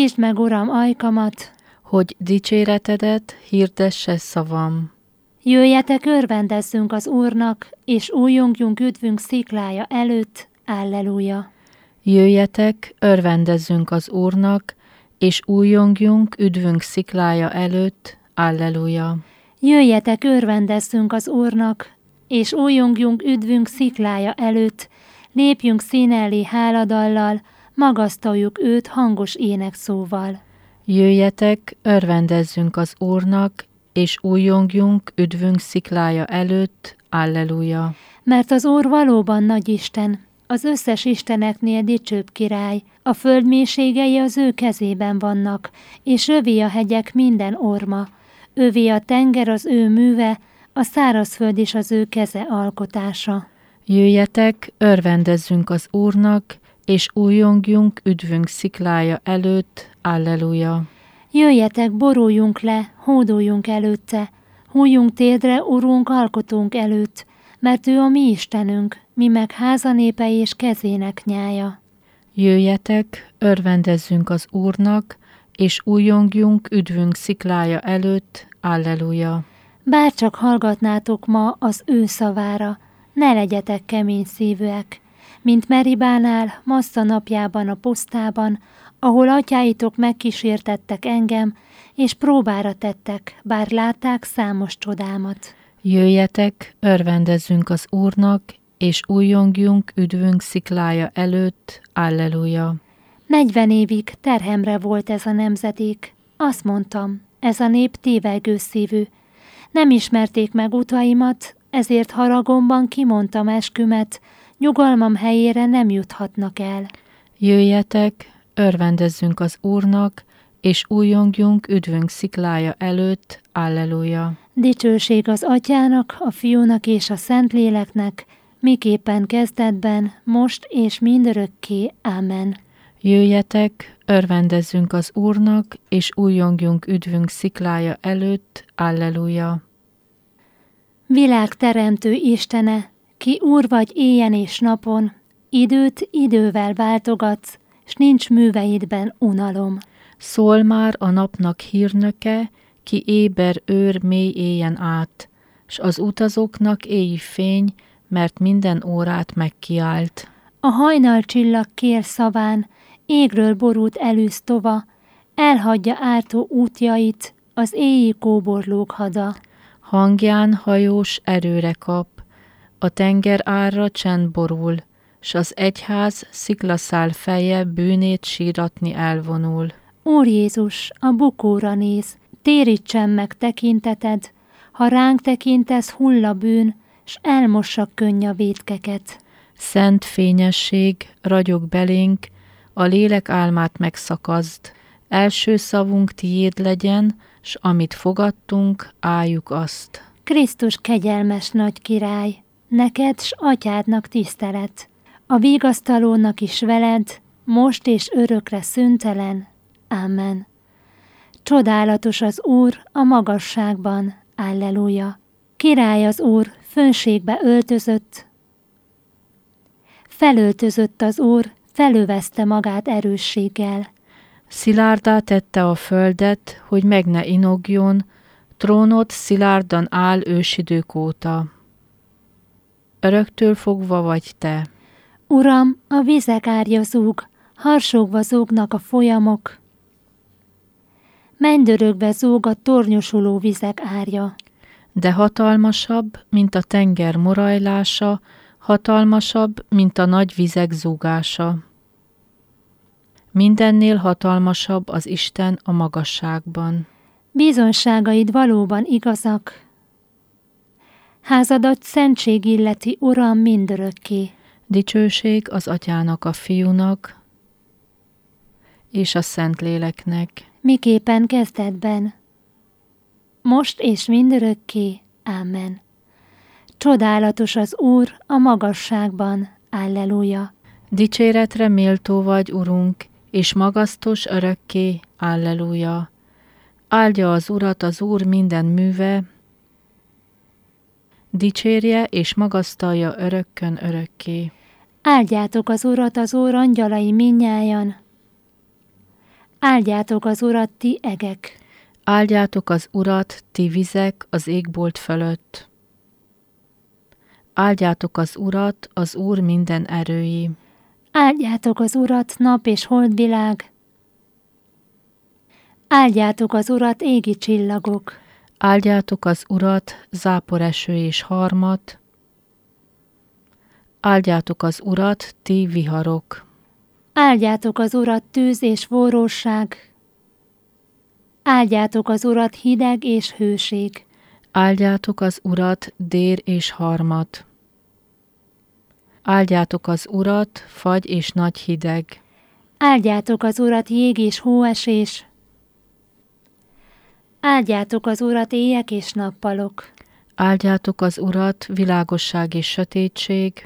Nyisd meg, Uram, ajkamat, hogy dicséretedet hirdesse szavam. jöjjetek, örvendezzünk az Úrnak, és újjongjunk üdvünk sziklája előtt. Alleluja! Jöjjetek, örvendezzünk az Úrnak, és újjongjunk üdvünk sziklája előtt. Alleluja! Jöjjetek, örvendezzünk az Úrnak, és újjongjunk üdvünk sziklája előtt, lépjünk színellé háladallal, magasztaljuk őt hangos énekszóval. Jöjjetek, örvendezzünk az Úrnak, és újjongjunk üdvünk sziklája előtt. Alleluja! Mert az Úr valóban nagy Isten, az összes isteneknél dicsőbb király, a föld mélységei az ő kezében vannak, és övé a hegyek minden orma, övé a tenger az ő műve, a szárazföld is az ő keze alkotása. Jöjjetek, örvendezzünk az Úrnak, és újjongjunk üdvünk sziklája előtt. Alleluja! Jöjjetek, boruljunk le, hódoljunk előtte, hújjunk térdre, Urunk, alkotónk előtt, mert ő a mi Istenünk, mi meg házanépe és kezének nyája. Jöjjetek, örvendezzünk az Úrnak, és újjongjunk üdvünk sziklája előtt. Alleluja! Bárcsak hallgatnátok ma az ő szavára, ne legyetek kemény szívűek, mint Meribánál, Massza napjában a pusztában, ahol atyáitok megkísértettek engem, és próbára tettek, bár látták számos csodámat. Jöjjetek, örvendezzünk az Úrnak, és újjongjunk üdvünk sziklája előtt. Alleluja! 40 évig terhemre volt ez a nemzedék. Azt mondtam, ez a nép tévegő szívű. Nem ismerték meg utaimat, ezért haragomban kimondtam eskümet, nyugalmam helyére nem juthatnak el. Jöjjetek, örvendezzünk az Úrnak, és újjongjunk üdvünk sziklája előtt. Alleluja! Dicsőség az Atyának, a Fiúnak és a Szentléleknek, miképpen kezdetben, most és mindörökké. Amen. Jöjjetek, örvendezzünk az Úrnak, és újjongjunk üdvünk sziklája előtt. Alleluja! Világteremtő Istene, ki Úr vagy éjjel és napon, időt idővel váltogatsz, s nincs műveidben unalom. Szól már a napnak hírnöke, ki éber őr mély éjen át, s az utazóknak éji fény, mert minden órát megkiált. A hajnal csillag kér szaván, égről borult elűz tova, elhagyja ártó útjait, az éji kóborlók hada. Hangján hajós erőre kap, a tenger árra csend borul, s az egyház sziklaszál feje bűnét síratni elvonul. Úr Jézus, a bukóra néz, térítsen meg tekinteted, ha ránk tekintesz, hull a bűn, s elmossa könny a vétkeket. Szent fényesség, ragyog belénk, a lélek álmát megszakazd. Első szavunk tiéd legyen, s amit fogadtunk, álljuk azt. Krisztus kegyelmes nagy király, neked s atyádnak tisztelet, a vigasztalónak is veled, most és örökre szüntelen. Amen. Csodálatos az Úr a magasságban. Alleluja. Király az Úr, fönségbe öltözött. Felöltözött az Úr, felövezte magát erősséggel. Szilárdá tette a földet, hogy meg ne inogjon, trónod szilárdan áll ősidők óta. Öröktől fogva vagy te. Uram, a vizek árja zúg, harsogva zúgnak a folyamok. Mennydörögve zúg a tornyosuló vizek árja. De hatalmasabb, mint a tenger morajlása, hatalmasabb, mint a nagy vizek zúgása. Mindennél hatalmasabb az Isten a magasságban. Bizonságaid valóban igazak. Házadat szentség illeti, Uram, mindörökké. Dicsőség az Atyának, a Fiúnak és a Szentléleknek. Miképpen kezdetben, most és mindörökké. Amen. Csodálatos az Úr a magasságban. Alleluja. Dicséretre méltó vagy, Urunk, és magasztos örökké. Alleluja. Áldja az Urat az Úr minden műve, dicsérje és magasztalja örökkön örökké. Áldjátok az Urat az Úr angyalai minnyájan. Áldjátok az Urat, ti egek! Áldjátok az Urat, ti vizek az égbolt fölött! Áldjátok az Urat, az Úr minden erői! Áldjátok az Urat, nap és holdvilág! Áldjátok az Urat, égi csillagok! Áldjátok az Urat, záporeső és harmat! Áldjátok az Urat, ti viharok! Áldjátok az Urat, tűz és forróság! Áldjátok az Urat, hideg és hőség! Áldjátok az Urat, dér és harmat! Áldjátok az Urat, fagy és nagy hideg! Áldjátok az Urat, jég és hóesés! Áldjátok az Urat, éjek és nappalok! Áldjátok az Urat, világosság és sötétség!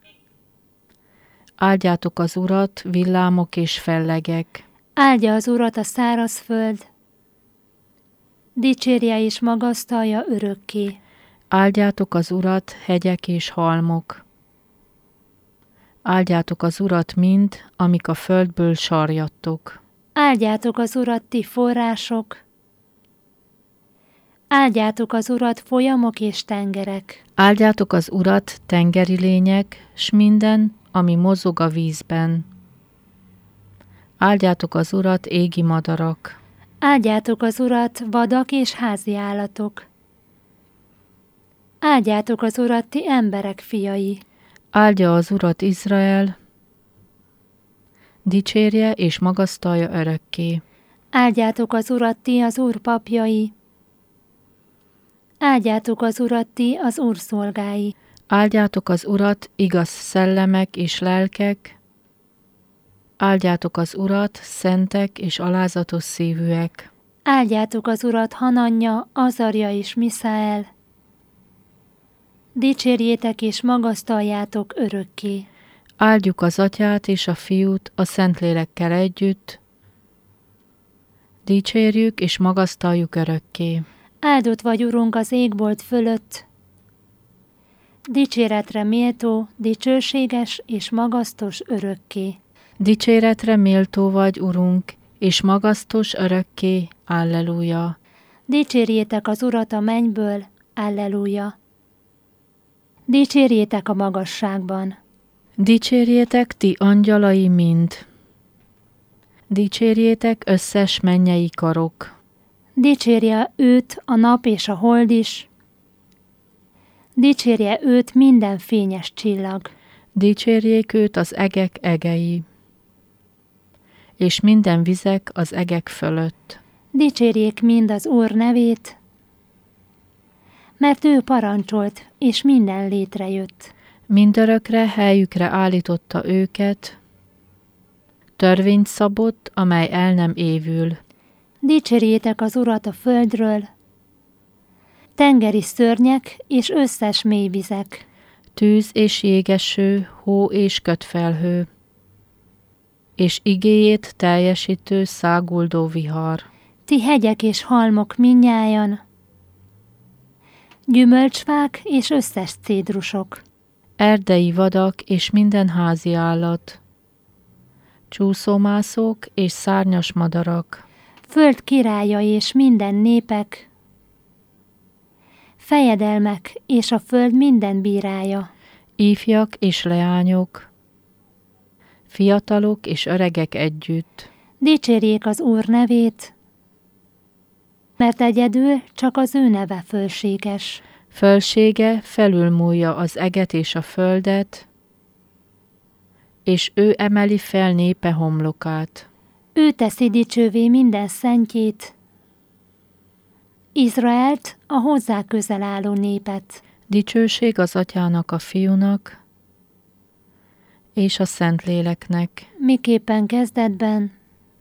Áldjátok az Urat, villámok és fellegek! Áldja az Urat a száraz föld! Dicsérje és magasztalja örökké! Áldjátok az Urat, hegyek és halmok! Áldjátok az Urat mind, amik a földből sarjadtok! Áldjátok az Urat, ti források! Áldjátok az Urat, folyamok és tengerek! Áldjátok az Urat, tengeri lények, s minden, ami mozog a vízben! Áldjátok az Urat, égi madarak! Áldjátok az Urat, vadak és házi állatok! Áldjátok az Urat, ti emberek fiai! Áldja az Urat Izrael, dicsérje és magasztalja örökké! Áldjátok az Urat, ti az Úr papjai! Áldjátok az Urat, ti az Úr szolgái! Áldjátok az Urat, igaz szellemek és lelkek! Áldjátok az Urat, szentek és alázatos szívűek! Áldjátok az Urat, Hananja, Azarja és Miszáel! Dicsérjétek és magasztaljátok örökké! Áldjuk az Atyát és a Fiút a Szentlélekkel együtt! Dicsérjük és magasztaljuk örökké! Áldott vagy, Urunk, az égbolt fölött! Dicséretre méltó, dicsőséges és magasztos örökké! Dicséretre méltó vagy, Urunk, és magasztos örökké, alleluja! Dicsérjétek az Urat a mennyből, alleluja! Dicsérjétek a magasságban! Dicsérjétek ti angyalai mind! Dicsérjétek összes mennyei karok! Dicsérje őt a nap és a hold is! Dicsérje őt minden fényes csillag! Dicsérjék őt az egek egei! És minden vizek az egek fölött! Dicsérjék mind az Úr nevét, mert ő parancsolt, és minden létrejött. Mindörökre helyükre állította őket, törvényt szabott, amely el nem évül. Dicsérjétek az Urat a földről, tengeri szörnyek és összes mélyvizek. Tűz és jégeső, hó és kötfelhő, és igéjét teljesítő száguldó vihar. Ti hegyek és halmok mindnyájan, gyümölcsfák és összes cédrusok. Erdei vadak és minden házi állat, csúszómászók és szárnyas madarak. Föld királya és minden népek, fejedelmek és a föld minden bírája. Ifjak és leányok, fiatalok és öregek együtt. Dicsérjék az Úr nevét, mert egyedül csak az ő neve fölséges. Fölsége felülmúlja az eget és a földet, és ő emeli fel népe homlokát. Ő teszi dicsővé minden szentjét, Izraelt, a hozzá közel álló népet. Dicsőség az Atyának, a Fiúnak és a Szentléleknek. Miképpen kezdetben,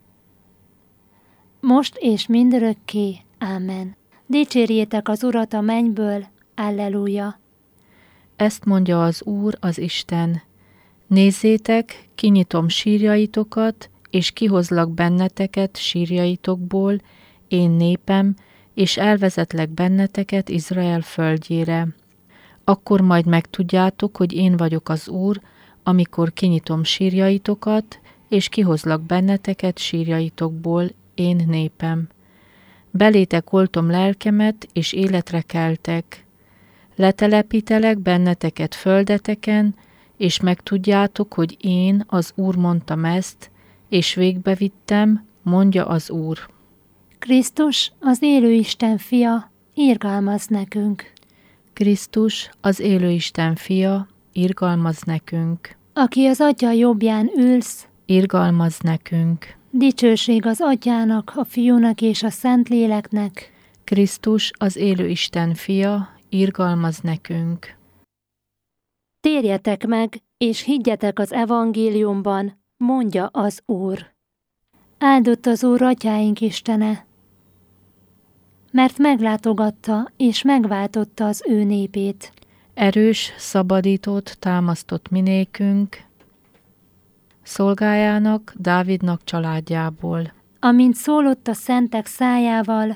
most és mindörökké. Ámen. Dicsérjétek az Urat a mennyből, alleluja. Ezt mondja az Úr, az Isten. Nézzétek, kinyitom sírjaitokat, és kihozlak benneteket sírjaitokból, én népem, és elvezetlek benneteket Izrael földjére. Akkor majd megtudjátok, hogy én vagyok az Úr, amikor kinyitom sírjaitokat, és kihozlak benneteket sírjaitokból, én népem. Belétek oltom lelkemet, és életre keltek. Letelepítelek benneteket földeteken, és megtudjátok, hogy én, az Úr mondtam ezt, és végbevittem, mondja az Úr. Krisztus, az élő Isten fia, irgalmaz nekünk. Krisztus, az élő Isten fia, irgalmaz nekünk. Aki az Atya jobbján ülsz, irgalmaz nekünk. Dicsőség az Atyának, a Fiúnak és a Szentléleknek. Krisztus, az élő Isten fia, irgalmaz nekünk. Térjetek meg, és higgyetek az evangéliumban, mondja az Úr. Áldott az Úr atyáink Istene, mert meglátogatta és megváltotta az ő népét. Erős, szabadítót támasztott minékünk, szolgájának, Dávidnak családjából. Amint szólott a szentek szájával,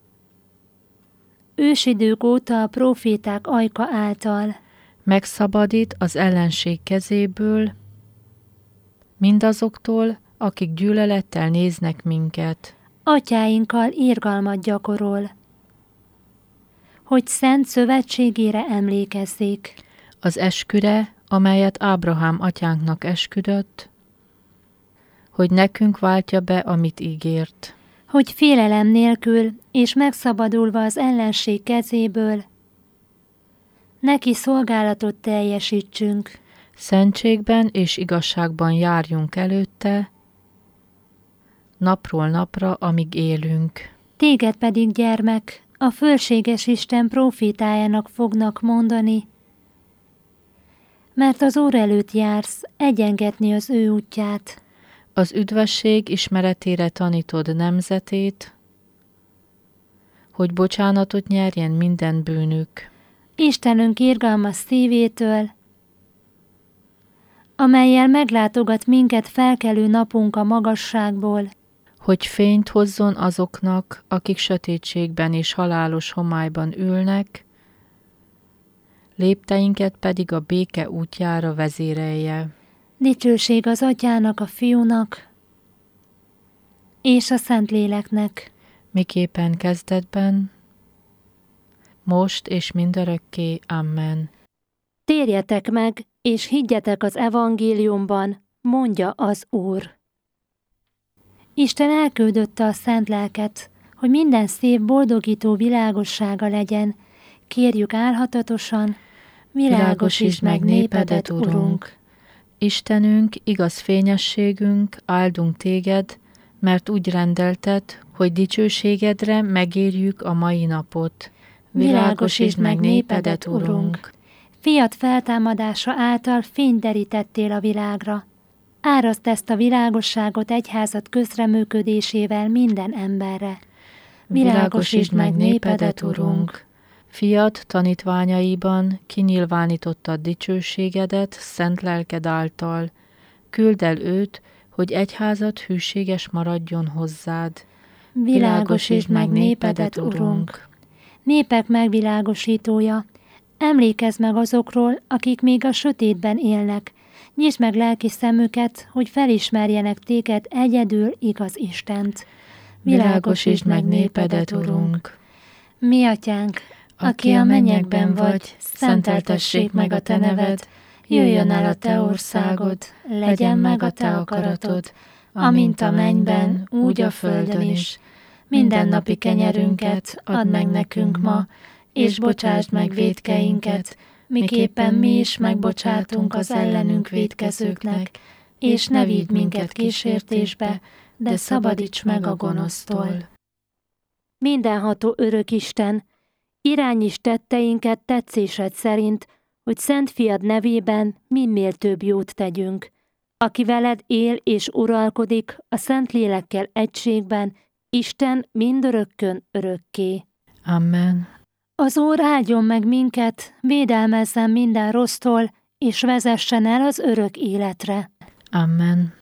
ősidők óta a próféták ajka által. Megszabadít az ellenség kezéből, mindazoktól, akik gyűlölettel néznek minket. Atyáinkkal irgalmat gyakorol, hogy szent szövetségére emlékezzék. Az esküre, amelyet Ábrahám atyánknak esküdött, hogy nekünk váltja be, amit ígért. Hogy félelem nélkül és megszabadulva az ellenség kezéből, neki szolgálatot teljesítsünk. Szentségben és igazságban járjunk előtte, napról napra, amíg élünk. Téged pedig, gyermek, a fölséges Isten prófétájának fognak mondani, mert az Úr előtt jársz egyengetni az ő útját. Az üdvösség ismeretére tanítod nemzetét, hogy bocsánatot nyerjen minden bűnük. Istenünk irgalmas szívétől, amellyel meglátogat minket felkelő napunk a magasságból, hogy fényt hozzon azoknak, akik sötétségben és halálos homályban ülnek, lépteinket pedig a béke útjára vezérelje. Dicsőség az Atyának, a Fiúnak és a Szentléleknek. Miképpen kezdetben, most és mindörökké. Amen. Térjetek meg, és higgyetek az evangéliumban, mondja az Úr. Isten elküldötte a Szent Lelket, hogy minden szép, boldogító világossága legyen. Kérjük álhatatosan, világosítsd meg népedet, Urunk. Istenünk, igaz fényességünk, áldunk téged, mert úgy rendelted, hogy dicsőségedre megérjük a mai napot. Világosítsd meg népedet, Urunk. Fiat feltámadása által fényt derítettél a világra. Áraszt ezt a világosságot egyházad közreműködésével minden emberre. Világosítsd meg népedet, Urunk. Fiat tanítványaiban kinyilvánítottad dicsőségedet szent lelked által. Küld el őt, hogy egyházad hűséges maradjon hozzád. Világosítsd meg népedet, Urunk. Népek megvilágosítója, emlékezz meg azokról, akik még a sötétben élnek. Nyisd meg lelki szemüket, hogy felismerjenek téged egyedül igaz Istent. Világosítsd meg népedet, Urunk. Mi Atyánk, aki a mennyekben vagy, szenteltessék meg a te neved, jöjjön el a te országod, legyen meg a te akaratod, amint a mennyben, úgy a földön is. Mindennapi kenyerünket add meg nekünk ma, és bocsásd meg vétkeinket, miképpen mi is megbocsátunk az ellenünk vétkezőknek, és ne vigy minket kísértésbe, de szabadíts meg a gonosztól. Mindenható örök Isten, irányíts tetteinket tetszésed szerint, hogy Szent Fiad nevében minél több jót tegyünk, aki veled él és uralkodik a Szentlélekkel egységben, Isten mindörökkön örökké. Amen. Az Úr áldjon meg minket, védelmezzen minden rossztól, és vezessen el az örök életre. Amen.